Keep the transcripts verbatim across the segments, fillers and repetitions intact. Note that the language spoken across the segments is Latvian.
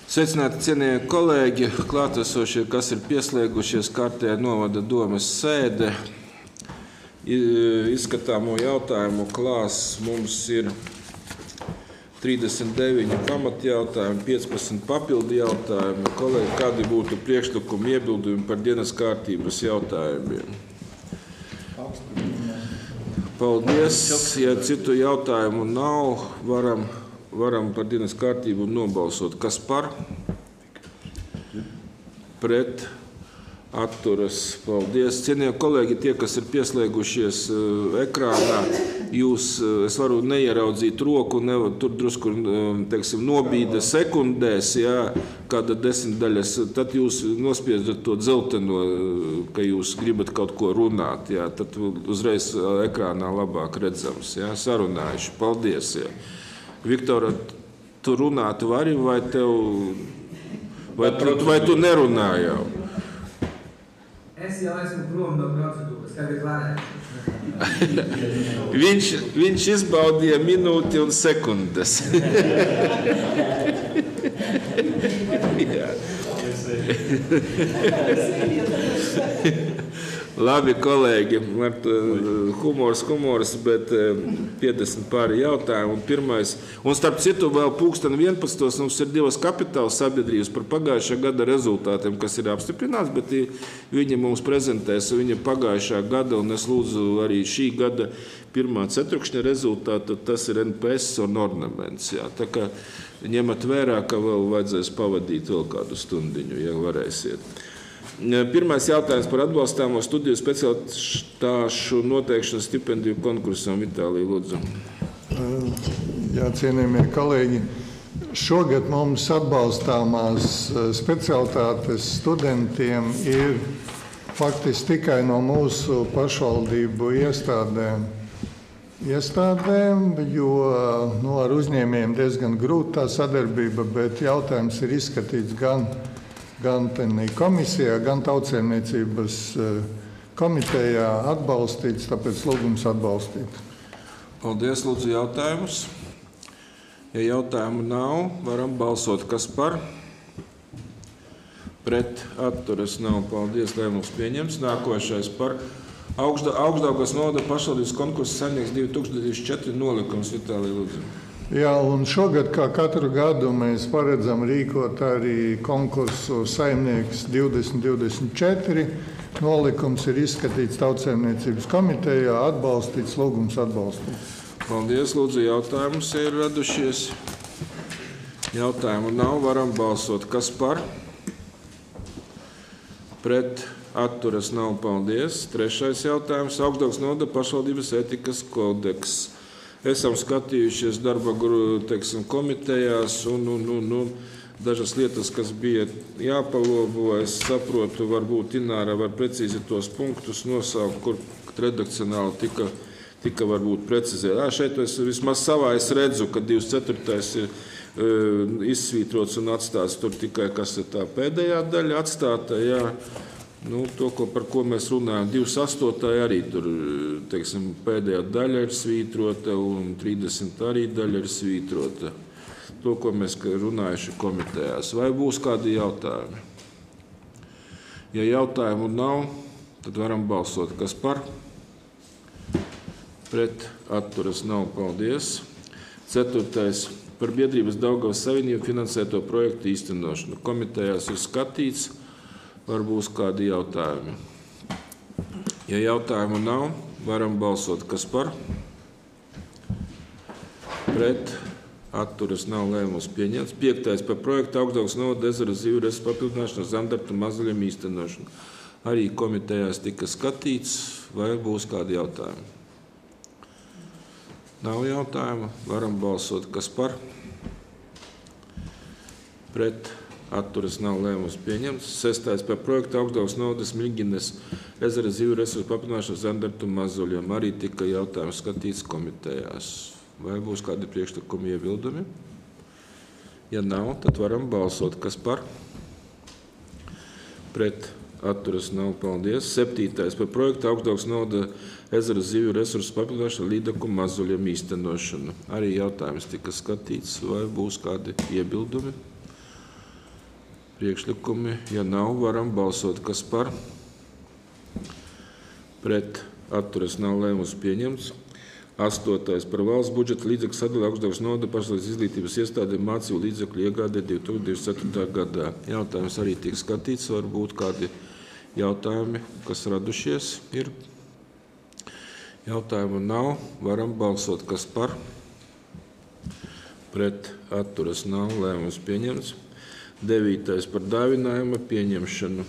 Sveicināti, cienījamie kolēģi, klātesošie, kas ir pieslēgušies kārtējā novada domes sēde. Izskatāmo jautājumu klāsts mums ir trīsdesmit deviņi pamatjautājumi, piecpadsmit papildu jautājumi. Kolēģi, kādi būtu priekšlikumi, iebildumi par dienas kārtības jautājumiem? Paldies. Ja citu jautājumu nav, varam, varam par dienas kārtību nobalsot. Kas par? Pret? Atturas. Paldies. Cienījamie kolēģi, tie, kas ir pieslēgušies ekrānā, jūs, es varu neieraudzīt roku, ne, tur drusku, teiksim, nobīda sekundēs, jā, kāda desmitdaļas, tad jūs nospiedzat to dzelteno, ka jūs gribat kaut ko runāt, jā, tad uzreiz ekrānā labāk redzams, jā, sarunājuši. Paldies, jā. Viktora, tu runāt vari, vai tev, vai tu, vai tu nerunā jau? Es jau esmu prom no procedūras, tagad varētu. viņš, viņš izbaudīja minūti un sekundes. Labi, kolēģi, humors, humors, bet piecdesmit pāri jautājumu. Pirmais, un starp citu vēl pulksten vienpadsmitos mums ir divas kapitāla sabiedrības par pagājušā gada rezultātiem, kas ir apstiprināts, bet viņi mums prezentēs viņa pagājušā gada, un es lūdzu arī šī gada pirmā ceturkšņa rezultātu, tas ir N P S un ornaments. Jā. Tā kā ņemat vērā, ka vēl vajadzēs pavadīt vēl kādu stundiņu, ja varēsiet. Pirmais jautājums par atbalstāmo studiju speciālitāšu noteikšanu stipendiju konkursam. Vitālija, lūdzu. Jā, cienījamie kolēģi, šogad mums atbalstāmās speciālitātes studentiem ir faktiski tikai no mūsu pašvaldību iestādēm. iestādēm, jo nu, ar uzņēmējiem diezgan grūta tā sadarbība, bet jautājums ir izskatīts gan gan komisijā, gan tautsēmniecības komitejā atbalstīts, tāpēc lūgums atbalstīt. Paldies, lūdzu, jautājumus. Ja jautājumu nav, varam balsot. Kas par? Pret? Atturas nav. Paldies, lai mums pieņems. Nākošais par Augstdaugavas novada pašvaldības konkursa saimnieks divi tūkstoši divdesmit četri nolikums. Vitālija, lūdzu. Jā, un šogad, kā katru gadu, mēs paredzam rīkot arī konkursu saimnieks divdesmit divdesmit četri. Nolikums ir izskatīts tautsēmniecības komitejā, atbalstīts, lūgums atbalstīts. Paldies, lūdzu, jautājumus ir radušies. Jautājumu nav, varam balsot. Kas par? Pret? Atturas nav. Paldies. Trešais jautājums. Augstdaugavas novada pašvaldības ētikas kodeks. Esam skatījušies darba teiksim, komitejās un, un, un, un dažas lietas, kas bija jāpalobo. Es saprotu, varbūt Ināra var precīzi tos punktus nosaukt, kur redakcionāli tika, tika varbūt precizēt. Ā, šeit es vismaz savā es redzu, ka divs ceturtais ir uh, izsvītrots un atstāts tur tikai, kas ir tā pēdējā daļa atstāta, jā. Nu, to, ko, par ko mēs runājam, divs astotais arī tur, teiksim, pēdējā daļa ir svītrota un trīsdesmit arī daļa ir svītrota. To, ko mēs runājuši komitejās. Vai būs kādi jautājumi? Ja jautājumu nav, tad varam balsot. Kas par? Pret? Atturas nav. Paldies. Ceturtais. Par biedrības Daugavas Savienību finansēto projektu īstenošanu. Komitejās ir skatīts. Var būs kādi jautājumi. Ja jautājumu nav, varam balsot. Kas par? Pret? Atturas nav. Lēmums pieņemts. Piektais par projektu Augstdaugavas novada ezera zivju resursu papildināšanu zandartu mazuļiem īstenošanu. Arī komitejās tika skatīts. Vai būs kādi jautājumi? Nav jautājumu. Varam balsot. Kas par? Pret? Atturas nav. Lēmums pieņemts. Sestais par projektu Augstdaugavas novadas Miļģines ezera zivju resursu papildināšanu zandartu mazuļiem. Arī tika jautājums skatīts komitejās. Vai būs kādi priekšlikumi iebildumi? Ja nav, tad varam balsot. Kas par? Pret? Atturas nav. Paldies. Septītais par projektu Augstdaugavas novada ezera zivju resursu papildināšanu līdaku mazuļiem īstenošanu. Arī jautājums tika skatīts. Vai būs kādi iebildumi? priekšlikumi? Ja nav, varam balsot. Kas par? Pret atturas nav lēmums pieņemts. Astotais par valsts budžeta līdzekļu sadali Augstdaļas novada pašvaldības izglītības iestādēm mācību līdzekļu iegādē divi tūkstoši divdesmit ceturtajā gadā. Jautājums arī tiek skatīts, varbūt kādi jautājumi, kas radušies ir. Jautājumu nav, varam balsot. Kas par? Pret atturas nav lēmums pieņemts. Devītais par dāvinājuma pieņemšanu.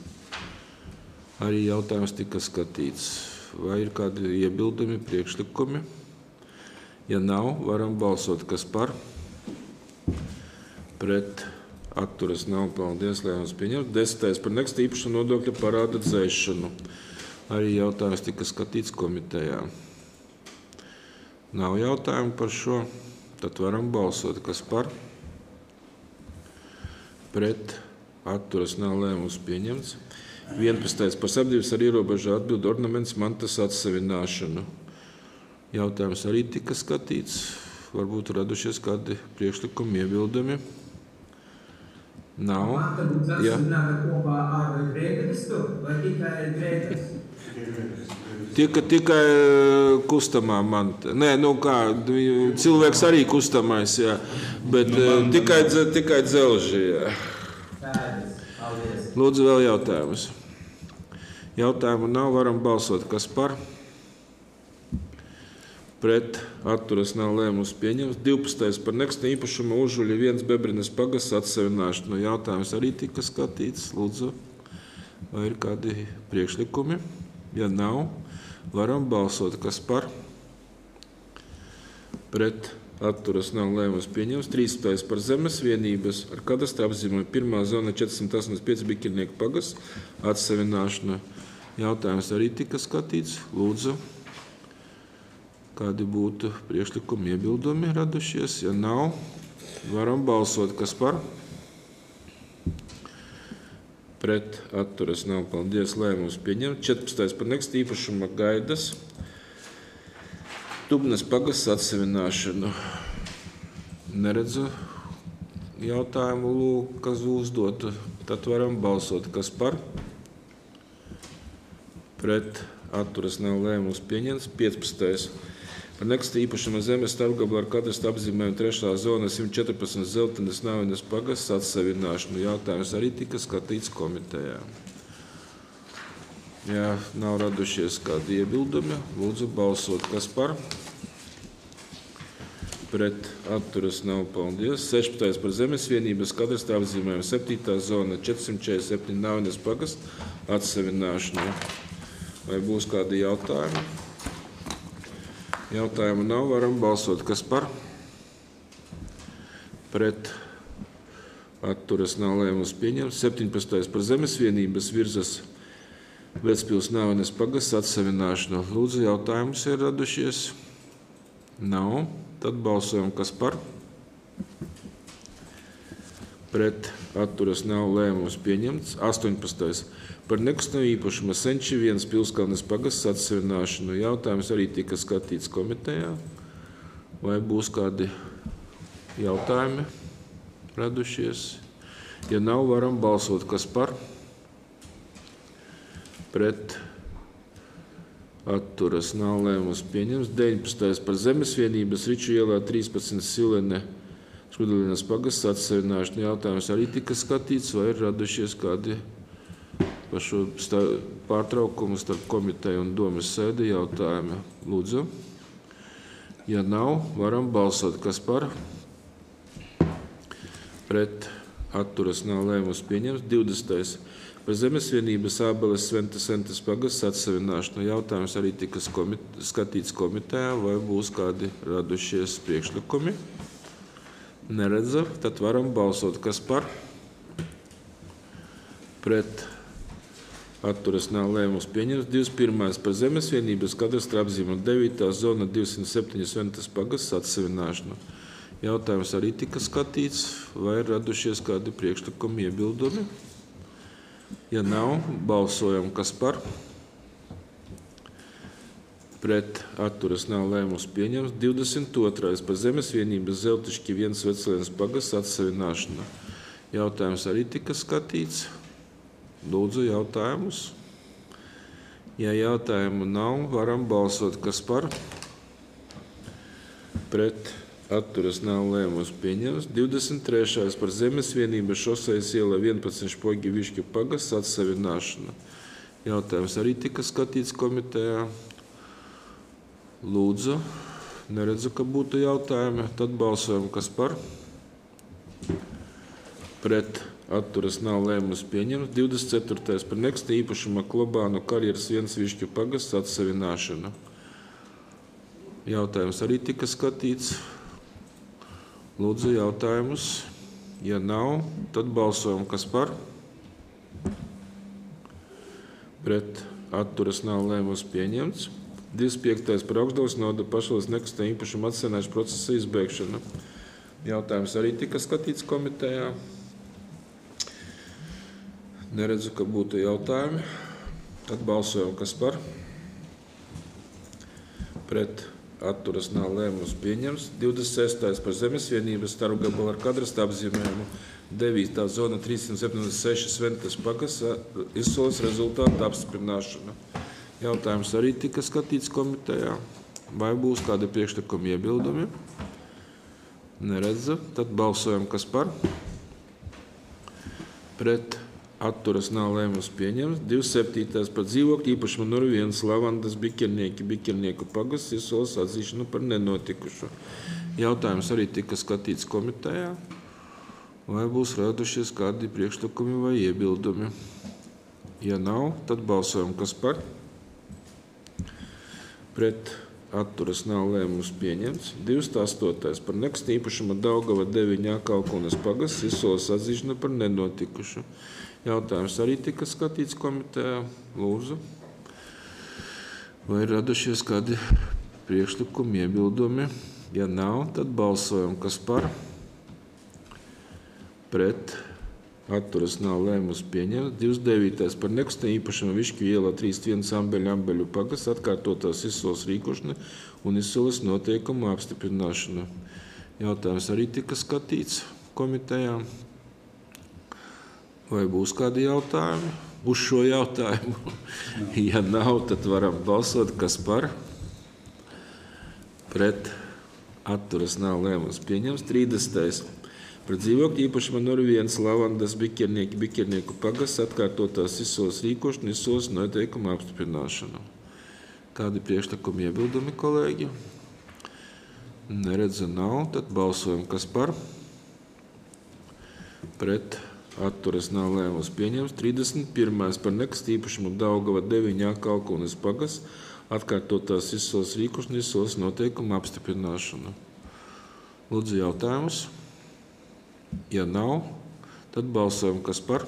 Arī jautājums tika skatīts. Vai ir kādi iebildumi, priekšlikumi? Ja nav, varam balsot. Kas par? Pret atturas nav. Paldies, lēmums pieņemts. Desmitais par nekustamā īpašuma nodokļa parāda dzēšanu. Arī jautājums tika skatīts komitejā. Nav jautājumu par šo. Tad varam balsot. Kas par? Pret atturas nav lēmums pieņemts. vienpadsmitais par sabiedrības ar ierobežotu atbildi ornamentus mantas atsevināšanu. Jautājums arī tika skatīts. Varbūt radušies kādi priekšlikumi, iebildumi. Nav. Manta būtu atsevināta kopā ar grēkristu vai tikai grēkris? Tika, tikai kustamā manta. Nē, nu kā, cilvēks arī kustamais, jā, bet nu, tikai, tikai dzelži, jā. Lūdzu, vēl jautājumus. Jautājumu nav, varam balsot. Kas par? Pret atturas nav lēmums pieņemts. divpadsmitais par nekustamā īpašuma Užuļa viens Bebrinas pagasts atsevināšanu. Jautājums arī tika skatīts. Lūdzu, vai ir kādi priekšlikumi? Ja nav, varam balsot. Kas par? Pret atturas nav lēmums pieņemts. trīspadsmitais par zemes vienības ar kadastra apzīmējumu pirmā zona četrsimt astoņdesmit pieci Bikirnieku pagasts atsevināšana. Jautājums arī tika skatīts. Lūdzu, kādi būtu priekšlikumi, iebildumi radušies? Ja nav, varam balsot. Kas par? Pret atturas nav. Paldies, lēmums pieņemts. četrpadsmitais par nekustamā īpašuma Gaidas Dubnas pagasts atsevināšanu. Neredzu jautājumu, lūk, kas uzdotu. Tad varam balsot. Kas par? Pret atturas nav lēmums pieņemts. piecpadsmitais par nekustamā īpašuma zemes starpgabalu ar kadastra apzīmējumu trešā zona simt četrpadsmit Zeltenes Navinas pagasts atsevināšanu. Jautājums arī tika skatīts komitejā. Ja nav radušies kādi iebildumi, lūdzu balsot. Kas par? Pret atturas nav. Paldies. sešpadsmitais par zemes vienības kadastra apzīmējumu septītā zona četrsimt četrdesmit septiņi Navinas pagasts atsevināšanu. Vai būs kādi jautājumi? Jautājumu nav, varam balsot. Kas par? Pret atturas nav lēmums pieņemts. septiņpadsmitais par zemes vienības virzas Vecpils Navinas pagasts atsevināšanu. Lūdzu, jautājumus ir radušies? Nav. Tad balsojam. Kas par? Pret atturas nav lēmums pieņemts. astoņpadsmitais par nekustamā īpašuma Senči viens Pilskalnes pagasts atsevināšanu. Jautājums arī tika skatīts komitejā. Vai būs kādi jautājumi radušies? Ja nav, varam balsot. Kas par? Pret atturas nav lēmums pieņemts. deviņpadsmitais par zemes vienības Riču ielā trīspadsmit Silene Škudalinas pagasts atsevināšanu. Jautājums arī tika skatīts. Vai ir radušies kādi par šo pārtraukumu starp komiteju un domas sēdi jautājumi? Lūdzu. Ja nav, varam balsot. Kas par? Pret atturas nav lēmums pieņemts. divdesmitais par zemes vienības Ābeles Sventas Sentes pagasts atsevināšanu. Jautājums arī tika komite, skatīts komitejā. Vai būs kādi radušies priekšlikumi? Neredzu. Tad varam balsot. Kas par? Pret atturas nav lēmums pieņemts. divdesmit pirmais par zemes vienības kadastra apzīmējumu devītā zona divsimt septiņi Sventas pagasts atsevināšanu. Jautājums arī tika skatīts. Vai ir radušies kādi priekšlikumi, iebildumi? Ja nav, balsojam. Kas par? Pret atturas nav lēmums pieņemts. divdesmit otrais par zemes vienības Zeltiški viens Veclēnas pagasts atsevināšanu. Jautājums arī tika skatīts. Lūdzu jautājumus. Ja jautājumu nav, varam balsot, kas par. Pret atturas nav lēmums pieņems. divdesmit trešais par Zemes vienības šosejas iela vienpadsmit Špoļģevišķu pagasts atsavināšana. Jautājums arī tika skatīts komitejā. Lūdzu, neredzu, ka būtu jautājumi. Tad balsojam, kas par. Pret atturas nav lēmums pieņemts. divdesmit ceturtais par neksta īpašuma Klobānu karjeras Viensvišķu pagasts atsavināšana. Jautājums arī tika skatīts. Lūdzu jautājumus. Ja nav, tad balsojam, kas par. Pret atturas nav lēmums pieņemts. divdesmit piektais par Augstdaļas novada pašvalsts nekustamo īpašumu atsavināšanas procesa izbeigšana. Jautājums arī tika skatīts komitejā. Neredzu, ka būtu jautājumi. Tad balsojam, kas par. Pret atturas nav lēmums pieņems. divdesmit sestais par Zemes vienības starpgabalu ar kadrasta apzīmējumu devītā zona trīssimt septiņdesmit seši Sventas pagasts izsoles rezultātu apstiprināšana. Jautājums arī tika skatīts komitejā. Vai būs kādi priekšlikumi iebildumi? Neredzu. Tad balsojam, kas par. Pret atturas nav lēmums pieņemts. divdesmit septītais par dzīvokļu īpašumu numur viens Lavandas Biķernieki Biķernieku pagasts izsoles atzīšanu par nenotikušu. Jautājums arī tika skatīts komitejā. Vai būs radušies kādi priekšlikumi vai iebildumi? Ja nav, tad balsojam, kas par. Pret atturas nav lēmums pieņemts. divdesmit astotais par nekustamo īpašumu Daugava deviņi Kalkunas pagasts izsoles atzīšanu par nenotikušu. Jautājums arī tika skatīts komitejā. Lūdzu. Vai ir radušies kādi priekšlikumi, iebildumi? Ja nav, tad balsojam, kas par. Pret atturas nav lēmums pieņemts. divdesmit devītais par nekustamo īpašumu Višķu ielā trīsdesmit viens Ambeļu Ambeļu pagasts atkārtotās izsoles rīkošana un izsoles noteikumu apstiprināšana. Jautājums arī tika skatīts komitejā. Vai būs kādi jautājumi uz šo jautājumu? Ja nav, tad varam balsot, kas par. Pret atturas nav lēmums pieņemts. trīsdesmitais par dzīvokļu īpašumu numur viens Lavandas Biķernieki Biķernieku pagasts atkārtotās izsoles rīkošana, izsoles noteikumu apstiprināšana. Kādi priekšlikumi iebildumi, kolēģi? Neredzu, nav. Tad balsojam, kas par. Pret atturas nav lēmums pieņemts. trīsdesmit pirmais par nekustamo īpašumu Daugava deviņi Kalkunas pagasts atkārtotās izsoles rīkošana, izsoles noteikumu apstiprināšana. Lūdzu jautājumus. Ja nav, tad balsojam, kas par.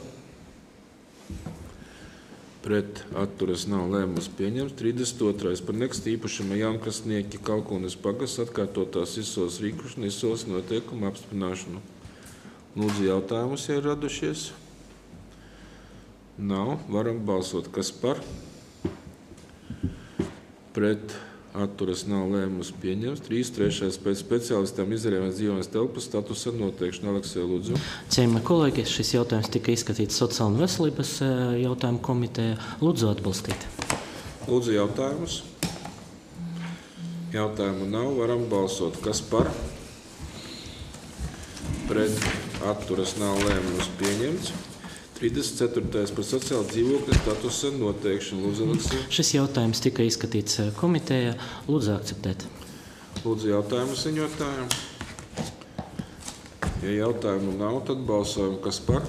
Pret atturas nav lēmums pieņemts. trīsdesmit otrais par nekustamo īpašumu Jaunkrastnieki Kalkunas pagasts atkārtotās izsoles rīkošana, izsoles noteikumu apstiprināšanu. Lūdzu jautājumus, ja ir radušies. Nav. Varam balsot, kas par. Pret atturas nav lēmums pieņemts. trīsdesmit trešais pēc speciālistām izdarījumās dzīvības telpas statusa noteikšana. Aleksija, lūdzu. Cienījamie kolēģi, šis jautājums tika izskatīts Sociāla un veselības jautājumu komitejā. Lūdzu atbalstīt. Lūdzu jautājumus. Jautājumu nav. Varam balsot, kas par. Pret atturas nav lēmums pieņemts. trīsdesmit ceturtais par sociāla dzīvokļa statusa noteikšanu. Lūdzu, Aleksija. Šis jautājums tika izskatīts komitejā. Lūdzu akceptēt. Lūdzu jautājumu ziņotājiem. Ja jautājumu nav, tad balsojam, kas par.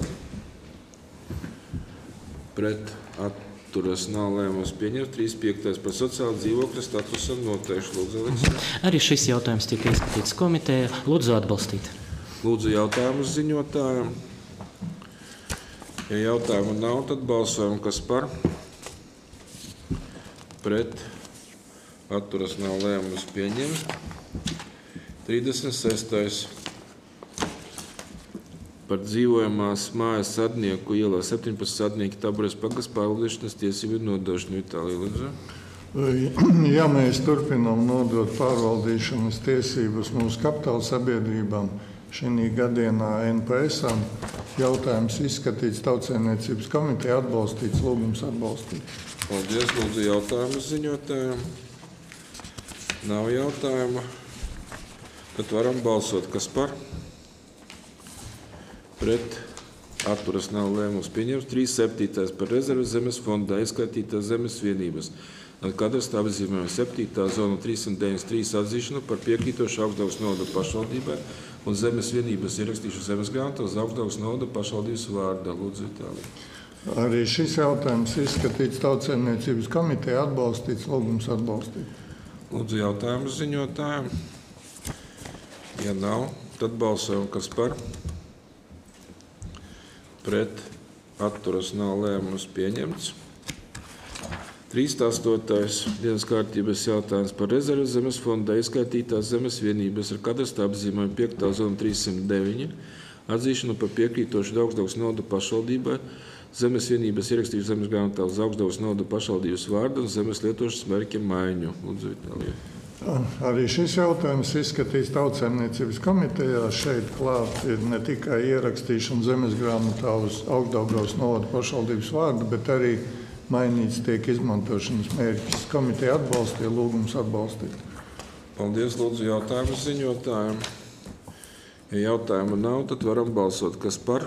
Pret atturas nav lēmums pieņemts. trīsdesmit piektais par sociāla dzīvokļa statusa noteikšanu. Lūdzu, Aleksija. Arī šis jautājums tika izskatīts komitejā. Lūdzu atbalstīt. Lūdzu jautājumu ziņotājiem. Ja jautājumu nav, tad balsojam, kas par. Pret atturas nav lēmums pieņemts. trīsdesmit sestais par dzīvojamās mājas sadnieku ielā septiņpadsmit sadnieki Tabures pagasts pārvaldīšanas tiesību nodošanu. Vitālija, lūdzu. Ja mēs turpinām nodot pārvaldīšanas tiesības mūsu kapitāla sabiedrībām, šī gadienā N P S-am. Jautājums izskatīts Tautsaimniecības komiteja, atbalstīts, lūgums atbalstīt. Paldies, lūdzu jautājumu ziņotājiem. Nav jautājumu. Tad varam balsot, kas par? Pret. Atturas nav lēmums pieņems. trīs septītais par rezerves zemes fondā ieskaitītās zemes vienības. Kadastā apzīmējuma septītā zona trīssimt deviņdesmit trīs atzīšanu par piekrītošu Augstdaugavas novada pašvaldībai un zemes vienības ierakstīšanu zemes grāmatā uz Augstdaugavas novada pašvaldības vārdā. Lūdzu, Vitālija. Arī šis jautājums izskatīts Tautsaimniecības komiteja, atbalstīts, lūgums atbalstīt. Lūdzu jautājumu ziņotājiem. Ja nav, tad balsojam, kas par? Pret. Atturas nav lēmums pieņemts. trīs astotais dienas kārtības jautājums par rezerves zemes fondā ieskaitītās zemes vienības ar kadastru apzīmējumu piektā zona trīssimt deviņi atzīšanu par piekrītošu Augstdaugavas novada pašvaldībai, zemes vienības ierakstīšanu zemes grāmatā uz Augstdaugavas novada pašvaldības vārdu un zemes lietošanas mērķa maiņu. Lūdzu, Vitālija. Arī šis jautājums izskatīts Tautsaimniecības komitejā. Šeit klāt ir ne tikai ierakstīšana zemes grāmatā uz Augstdaugavas novada pašvaldības vārdu, bet arī mainīts tiek izmantošanas mērķis. Komiteja atbalstīja, lūgums atbalstīt. Paldies, lūdzu jautājumu ziņotājiem. Ja jautājumu nav, tad varam balsot, kas par?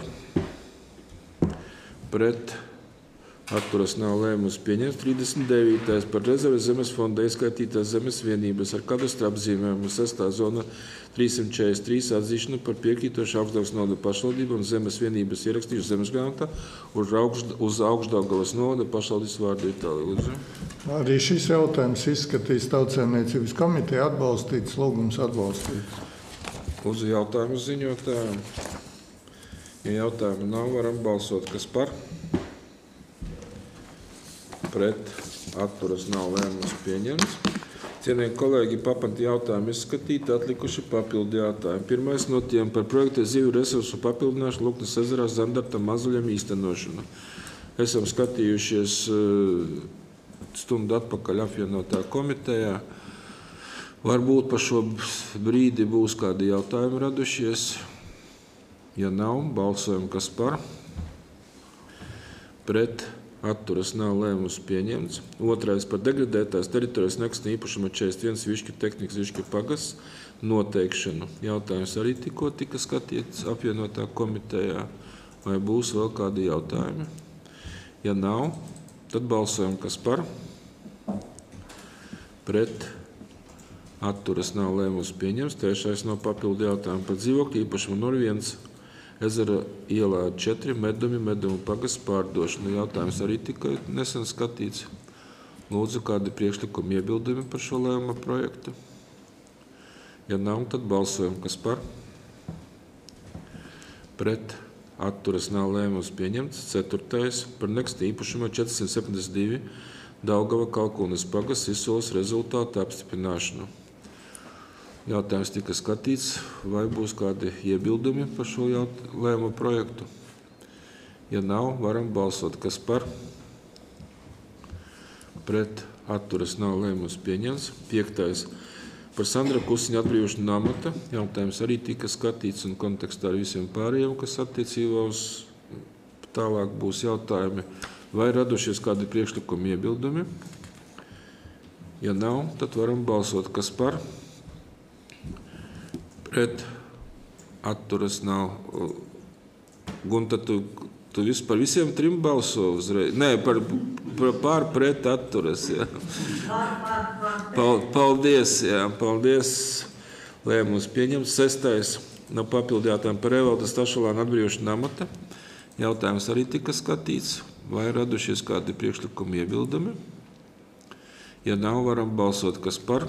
Pret. Atturas nav lēmums pieņemts. trīsdesmit devītais par rezerves zemes fonda ieskaitītās zemes vienības ar kadastru apzīmējumu sestā zona trīssimt četrdesmit trīs atzīšanu par piekrītošu Augstdaugavas novada pašvaldību un zemes vienības ierakstīšanu zemes grāmatā uz Augstdaugavas novada pašvaldības vārdu. Vitālija. Arī šis jautājums izskatīts Tautsaimniecības komiteja, atbalstīts, lūgums atbalstīts. Lūdzu jautājumu ziņotājiem. Ja jautājumu nav, varam balsot, kas par? Pret. Atturas nav lēmums pieņemts. Cienījamie kolēģi, papanti jautājumi izskatīti, atlikuši papildu jautājumi. Pirmais no tiem par projektu zivju resursu papildināšanu Luknes ezerā Zandarta mazuļam īstenošanu. Esam skatījušies stundu atpakaļ apvienotā komitejā. Varbūt pa šo brīdi būs kādi jautājumi radušies. Ja nav, balsojam, kas par? Pret. Atturas nav lēmums pieņemts. Otrais par degradētās teritorijas nekustamā īpašuma četrdesmit viens Višķu tehnikas Višķu pagasts noteikšanu. Jautājums arī tikko tika skatīts apvienotā komitejā. Vai būs vēl kādi jautājumi? Ja nav, tad balsojam, kas par? Pret. Atturas nav lēmums pieņemts. Trešais no papildu jautājumu par dzīvokļu īpašumu numur viens. Ezera ielā četri medumi, medumu pagasts pārdošana. Jautājums arī tika nesen skatīts. Lūdzu, kādi priekšlikumi iebildumi par šo lēmuma projektu? Ja nav, tad balsojam, kas par? Pret. Atturas nav lēmums pieņemts. Ceturtais par nekustamā īpašuma četrsimt septiņdesmit divi Daugava Kalkunas pagasts izsoles rezultātu apstiprināšanu. Jautājums tika skatīts, vai būs kādi iebildumi par šo lēmumu projektu. Ja nav, varam balsot, kas par? Pret. Atturas nav lēmums pieņemts. Piektais par Sandra Kusiņa atbrīvošanu no amata. Jautājums arī tika skatīts un kontekstā ar visiem pārējiem, kas attiecībā uz tālāk būs jautājumi. Vai radušies kādi priekšlikumi iebildumi? Ja nav, tad varam balsot, kas par? Pret. Atturas nav. Gunta, tu, tu vis, par visiem trim balso uzreiz. Nē, par, par pār pret atturas. Jā. Paldies, jā, paldies. Lēmums pieņemts. Sestais no papildu jautājumu par Evaldas Tašalāna atbrīvošanu no amata. Jautājums arī tika skatīts. Vai radušies kādi priekšlikumi iebildumi? Ja nav, varam balsot, kas par?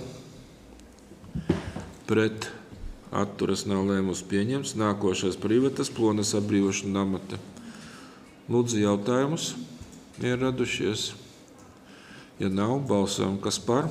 Pret. Atturas nav lēmums pieņemts. Nākošais par Ivetas Plonas atbrīvošanu no amata. Lūdzu jautājumus. Ir radušies. Ja nav, balsojam, kas par?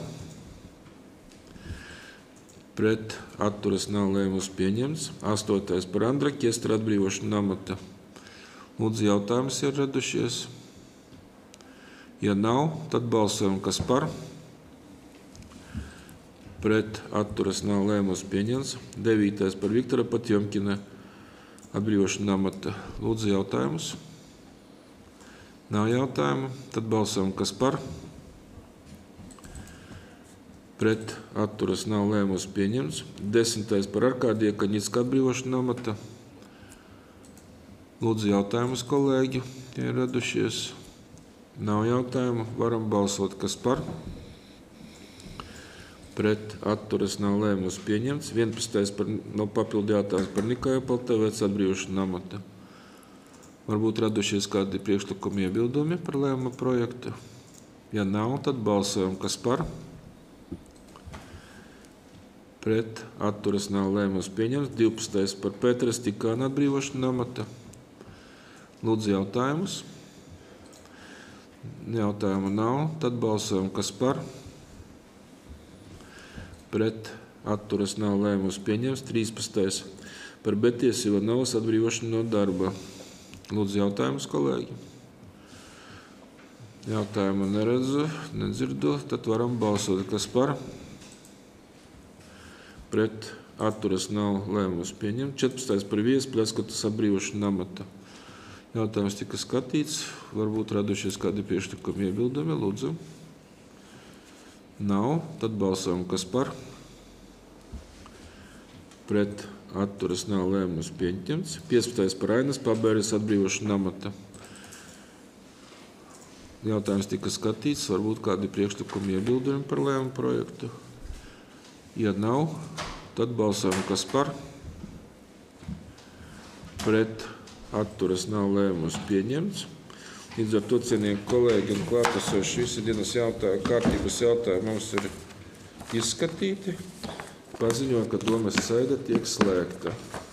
Pret. Atturas nav lēmums pieņemts. Astotais par Andra Kiestra atbrīvošanu no amata. Lūdzu jautājumus ir radušies. Ja nav, tad balsojam, kas par? pret atturas nav lēmums pieņemts. devītais par Viktora Potjomkina atbrīvošanu no amata. Lūdzu jautājumus. Nav jautājumu. Tad balsojam, kas par. Pret atturas nav lēmums pieņemts. desmitais par Arkādija Kaņicka atbrīvošanu no amata. Lūdzu jautājumus, kolēģi, tie ir radušies. Nav jautājumu. Varam balsot, kas par. Pret atturas nav lēmums pieņemts. vienpadsmitais par, no papildu jautājums par Nikāju Paltevec atbrīvošanu no amata. Varbūt radušies kādi priekšlikumi iebildumi par lēmuma projektu. Ja nav, tad balsojam, kas par. Pret atturas nav lēmums pieņemts. divpadsmitais par Pēteras Tikāna atbrīvošanu no amata. Lūdzu jautājumus. Jautājumu nav. Tad balsojam, kas par. Pret atturas nav lēmums pieņemts. trīspadsmitais par Betijas Ivanovas atbrīvošanu no darba. Lūdzu jautājumus, kolēģi. Jautājumu neredzu, nedzirdu. Tad varam balsot, kas par. Pret atturas nav lēmums pieņemts. četrpadsmitais par Viesas Pļaskatas atbrīvošanu no amata. Jautājums tika skatīts. Varbūt radušies kādi priekšlikumi iebildumi. Lūdzu. Nav. Tad balsojam, kas par. Pret atturas nav lēmums pieņemts. piecpadsmitais par Ainas Pabēres atbrīvošanu no amata. Jautājums tika skatīts. Varbūt kādi priekšlikumi iebildumi par lēmumu projektu. Ja nav, tad balsojam, kas par. Pret atturas nav lēmums pieņemts. Līdz ar to, cienījami kolēģi un klātesoši, visi dienas jautājumu, kārtības jautājumi mums ir izskatīti. Paziņoju, ka domas sēde tiek slēgta.